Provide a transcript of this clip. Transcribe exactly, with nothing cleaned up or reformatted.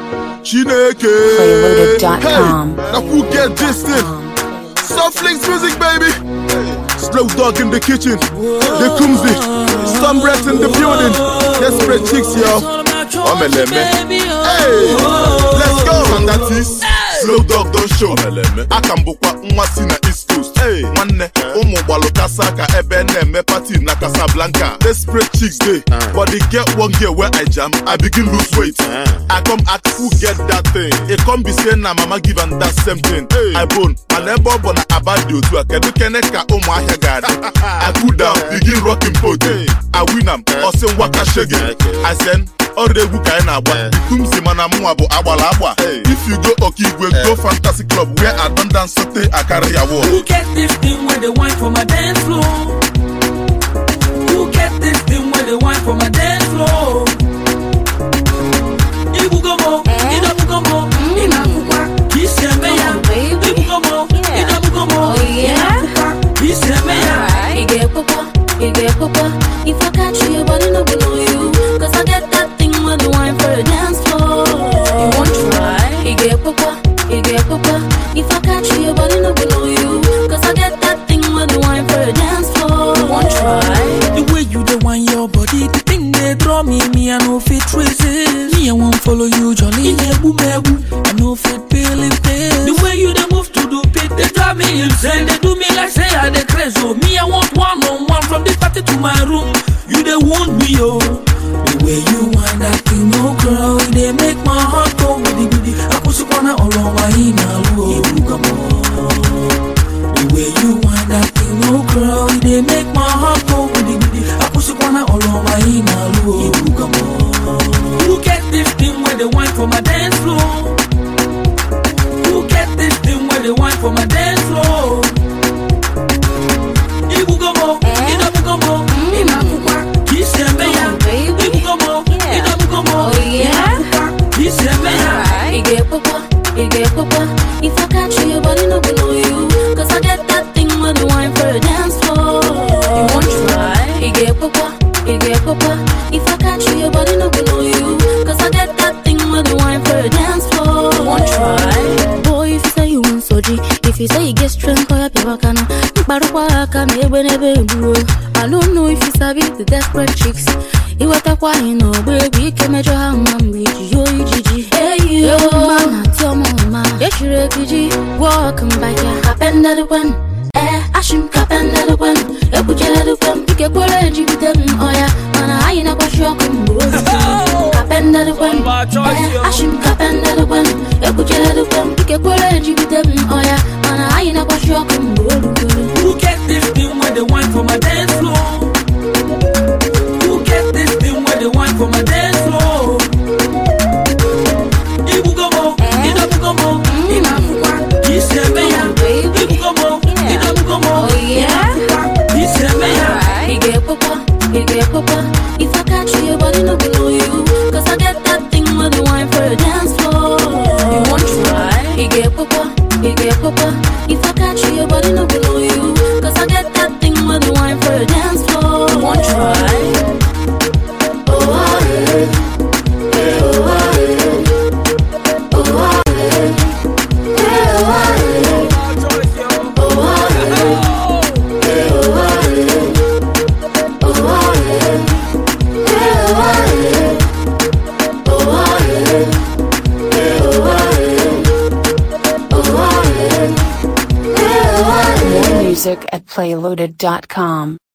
Chineke. Playloaded dot com. Hey, now who get this thing? Soft links music, baby. Slow dog in the kitchen. The Kumzi. Some breath in the building. Desperate chicks, yo. Hey, let's go. And that is Slow Dog don't show. I can book what in the East Coast. Hey, one Omo Balokasa ka ebe me party na Casablanca. Desperate chicks day, but they get one girl where I jam. I begin lose weight. I come ask who get that thing. It come be saying na mama give and that same thing. I bone, my neighbor bona abadio to a kedu keneka Omo ahegad. I cool down, begin rocking pot. I win am, osen waka shege. I send. Or the book I know, but Kumsi Manamuabo Awalabwa. If you go Okigwe, go Fantasy Club where I don't dance sote I carry a war. Who get this thing where they wine for my dance floor? Who get this thing where they wine for my dance floor? Ibugomo, Inabugomo, Inabuka, Kiss ya meya, Ibugomo, Inabugomo, Inabuka, Kiss ya meya. Ige papa, Ige papa, if I catch you, body no below you, cause I get that thing when the wine for the dance floor. You won't try? You get papa, you get papa. If I catch you, your body no below you, cause I get that thing when the wine for the dance floor. You won't try? The way you the wine your body, the thing they draw me, me I no fit resist. Me I won't follow you, Johnny. Nebu mebu, I no fit believe this. The way you the move to do pit, they drive me insane. They do me like say I the crazy. So me I want one on one from the party to my room. You they want me, oh. The way you want that thing, no girl, they make my heart go goody goody. I push you on all on my email, come on. The way you want that thing, no girl, they make my heart go goody goody. I push you on all on my email, come on. Who get this thing where they wine for my dance floor? Who get this thing where they wine for my dance floor? Ibugomo, Inabugomo, Inabuka, Kiss ya meya. If I catch you, your body no below you, cause I get that thing when the wine for the dance floor. You won't try? You get papa, you get papa. If I catch you, your body no below you, cause I get that thing when the wine for the dance floor. You won't try? Boy, if you say you want soji, if you say you get strength, boy, I be wakana. I don't know if you sabi the desperate chicks. You what a wine, no baby, came at your hand, yo, Gigi. Hey, yo, man, tell mama, yes, you're refugee. Welcome back, yeah, happen that one. Eh, Ashim, happen that one. You put your little one, you get quality with them, oh yeah, man, I ain't a shock. Happen that one. Eh, Ashim, happen that one. You put your little one, you get quality with them, oh yeah, man, I ain't a shock. Who get this thing when they wine for my dance floor? Who get this thing when they wine for my dance floor? Ibugomo, Inabugomo, Inabuka, Kiss ya meya. Ibugomo, Inabugomo, Inabuka, Kiss ya meya. You get papa, you get papa. If I catch you, your body no below you, cause I get that thing when the wine for the dance floor. You won't try? You get papa, you get papa. If I catch you, your body no below you, cause I get that thing when the wine for the dance floor. You won't try? Oh, ah, yeah. Hey, oh, ah, yeah. Oh, ah, yeah. Hey, oh, ah, yeah. Oh, ah, yeah. Hey, oh, ah, yeah. Oh, ah, yeah. Hey, oh, ah, yeah. Oh, ah, yeah. Hey, oh, ah, yeah. Oh, ah, yeah. More music at playloaded dot com.